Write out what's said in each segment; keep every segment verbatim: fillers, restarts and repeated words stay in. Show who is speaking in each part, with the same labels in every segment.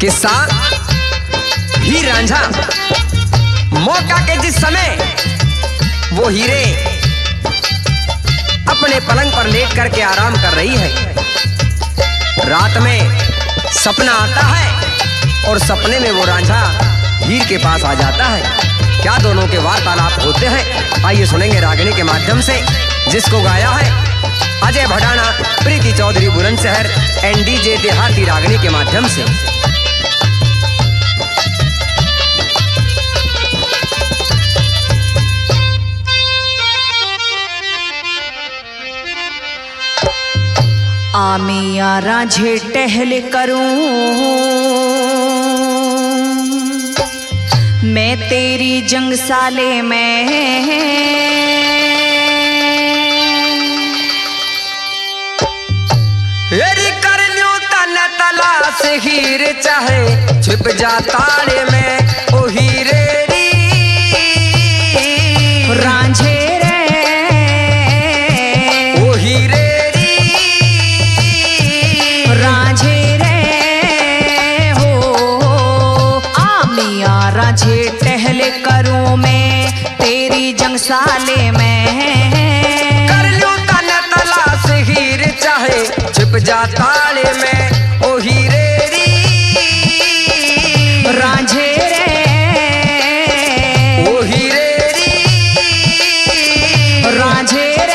Speaker 1: किस्सा हीर रांझा। मौका के जिस समय वो हीरे अपने पलंग पर लेट करके आराम कर रही है, रात में सपना आता है और सपने में वो रांझा हीर के पास आ जाता है। क्या दोनों के वार्तालाप होते हैं, आइए सुनेंगे रागिनी के माध्यम से, जिसको गाया है अजय भडाना, प्रीति चौधरी बुलंदशहर, एनडीजे देहाती रागिनी के माध्यम से।
Speaker 2: आ मिया रांझे टहल करूं, मैं तेरी जंगसाले में
Speaker 1: हेरी कर ल्यूं तन तलाश हीर चाहे छिप जा ताले में, ओ हीरे री
Speaker 2: रांझे रे,
Speaker 1: ओ हीरे री
Speaker 2: रांझे रे हो। आ मिया रांझे टहल करूं, मैं तेरी जंगसाले में
Speaker 1: कर ल्यूं तन तलाश हीर चाहे छिप जा ताले में, ओ हीरे री
Speaker 2: रांझे रे,
Speaker 1: ओ हीरे री
Speaker 2: रांझे रे।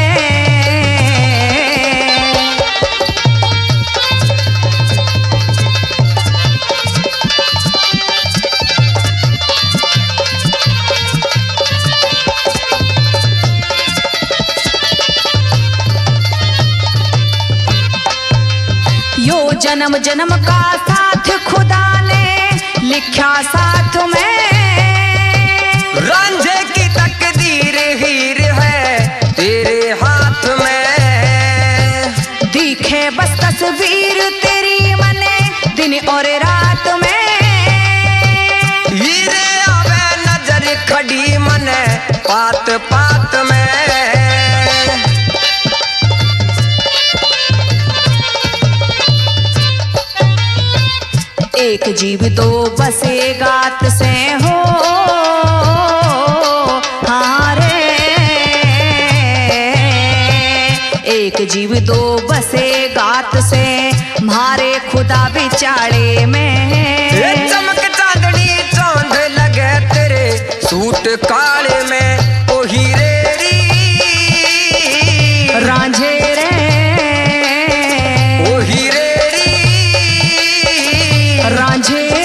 Speaker 2: यो जन्म जन्म का साथ खुदा ने लिखा साथ में,
Speaker 1: रांझे की तकदीर हीर है तेरे हाथ में,
Speaker 2: दिखे बस तस्वीर तेरी मने दिन और रात में।
Speaker 1: हीरे आवे नजर खड़ी मने पात पात में,
Speaker 2: एक जीव दो बसे गात से हो, हाँ रे। एक जीव दो बसे गात से, मारे खुदा बिचारे में।
Speaker 1: ये चमक चांदनी चांद लगे तेरे सूट काले में, ओ हीरे री
Speaker 2: रांझे रे,
Speaker 1: ओ हीरे री
Speaker 2: रांझे रे।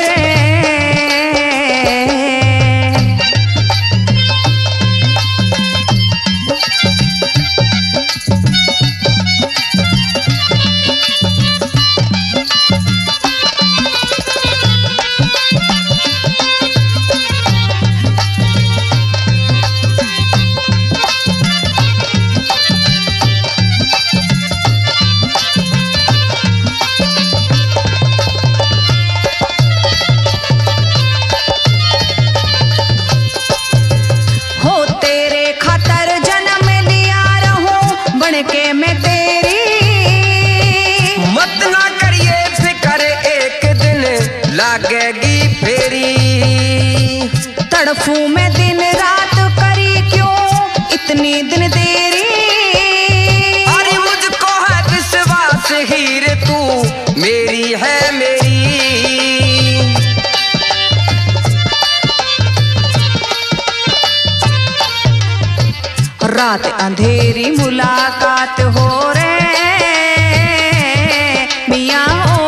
Speaker 2: के मैं तेरी,
Speaker 1: मत ना करिए फिकर एक दिन लागेगी फेरी,
Speaker 2: तड़फू मैं दिन रात करी क्यों इतनी दिन देरी।
Speaker 1: अरे मुझको है विश्वास हीर तू मेरी है मेरी,
Speaker 2: रात अंधेरी मुलाकात हो रे मियाँ हो,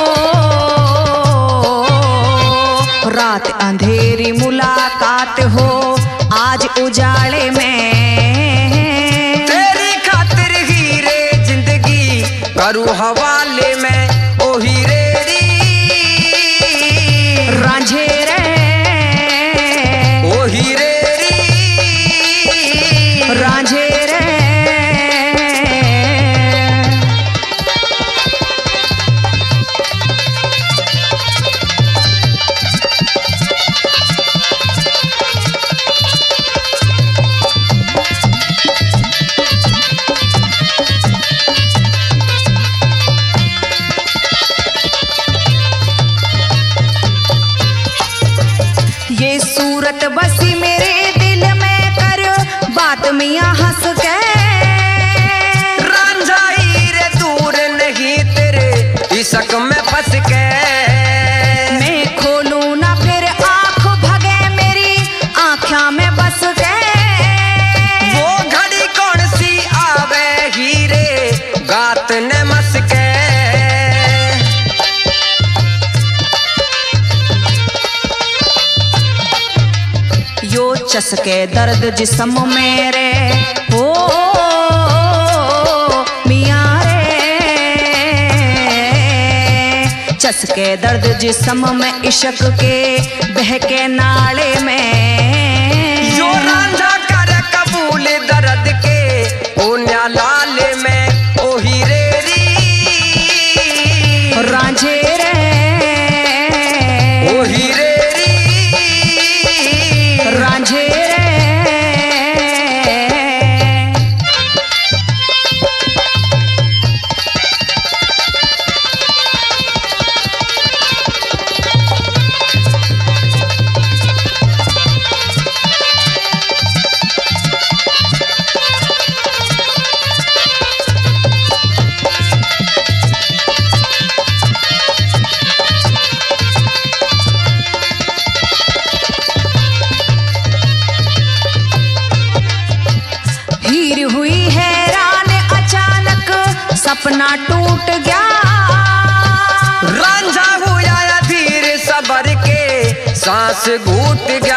Speaker 2: रात अंधेरी मुलाकात हो आज उजाले में।
Speaker 1: तेरी खातिर हीरे जिंदगी करूँ हवाले में, ओ हीरे री
Speaker 2: रांझे रे,
Speaker 1: ओ हीरे री
Speaker 2: रांझे रे। मियाँ हंस के
Speaker 1: रांझा हीरे दूर नहीं तेरे इश्क में फंस के।
Speaker 2: मैं खोलूं ना फिर आँख भगे मेरी आँखों में बस के।
Speaker 1: वो घड़ी कौन सी आवे हीरे गात ने मस के।
Speaker 2: यो चसके दर्द जिस्म मेरे हो मियाँ रे, चसके दर्द जिस्म में इश्क के बहके नाले में।
Speaker 1: जो रांझा करे कबूल दर्द के ओ न्यालाल में ओ हीरे री
Speaker 2: रांझे रे
Speaker 1: ओ हीरे
Speaker 2: रांझे रे। हीर हुई हैरान अचानक सपना टूट गया।
Speaker 1: रांझा हुआ धीर सबर के सांस घूट गया।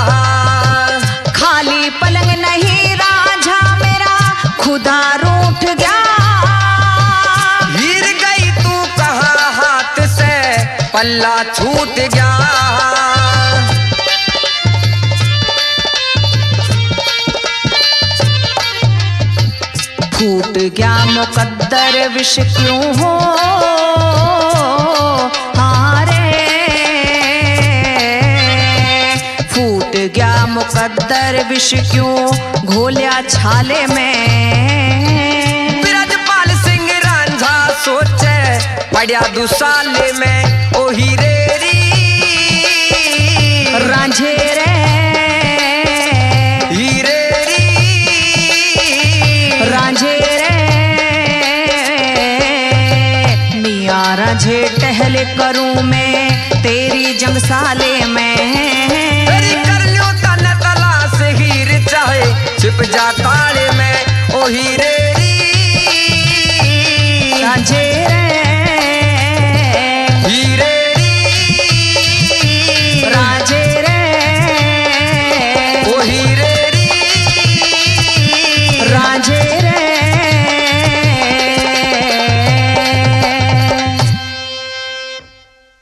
Speaker 2: खाली पलंग नहीं रांझा मेरा खुदा रूठ गया।
Speaker 1: हीर गई तू कहाँ हाथ से पल्ला छूट गया।
Speaker 2: फूट गया मुकद्दर विष क्यों हो हारे। फूट गया मुकद्दर विष क्यों घोलिया छाले में।
Speaker 1: ब्रजपाल सिंह रांझा सोचे पड़ा दुसाले में ओ हीरे री
Speaker 2: रांझे रे
Speaker 1: हीरे
Speaker 2: रांझे रे। मियाँ रांझे टहले करूं मैं तेरी जंगसाले में।
Speaker 1: तेरी कर ल्यो तन तलाश हीर चाहे छिप जा ताले में ओ हीरे